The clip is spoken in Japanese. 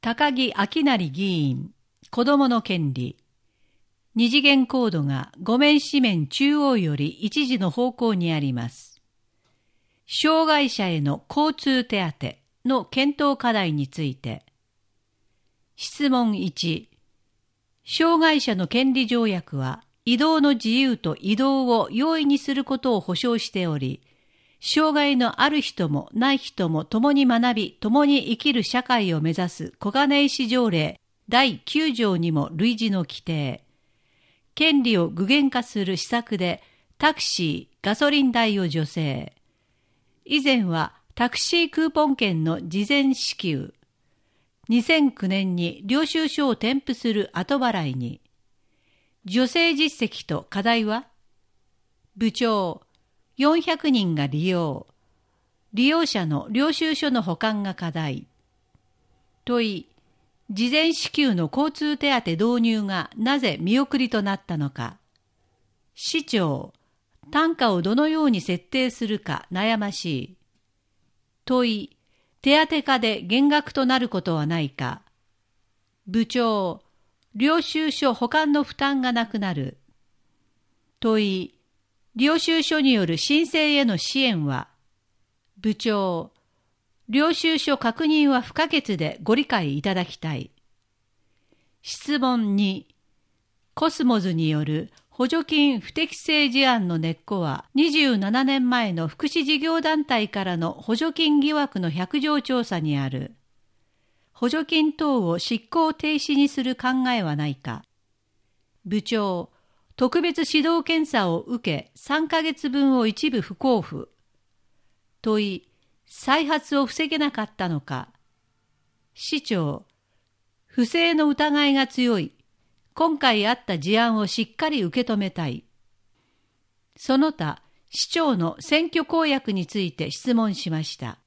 高木明成議員、子どもの権利。二次元コードが5面四面中央より一時の方向にあります。障害者への交通手当の検討課題について。質問1。障害者の権利条約は移動の自由と移動を容易にすることを保障しており、障害のある人もない人も共に学び、共に生きる社会を目指す小金井市条例第9条にも類似の規定。権利を具現化する施策でタクシー、ガソリン代を助成。以前はタクシークーポン券の事前支給。2009年に領収書を添付する後払いに。助成実績と課題は？部長、400人が利用。利用者の領収書の保管が課題。問い、事前支給の交通手当導入がなぜ見送りとなったのか。市長、単価をどのように設定するか悩ましい。問い、手当化で減額となることはないか。部長、領収書保管の負担がなくなる。問い、領収書による申請への支援は。部長、領収書確認は不可欠でご理解いただきたい。質問2。コスモズによる補助金不適正事案の根っこは27年前の福祉事業団体からの補助金疑惑の100条調査にある。補助金等を執行停止にする考えはないか。部長、特別指導検査を受け3ヶ月分を一部不交付。問い、再発を防げなかったのか。市長、不正の疑いが強い。今回あった事案をしっかり受け止めたい。その他、市長の選挙公約について質問しました。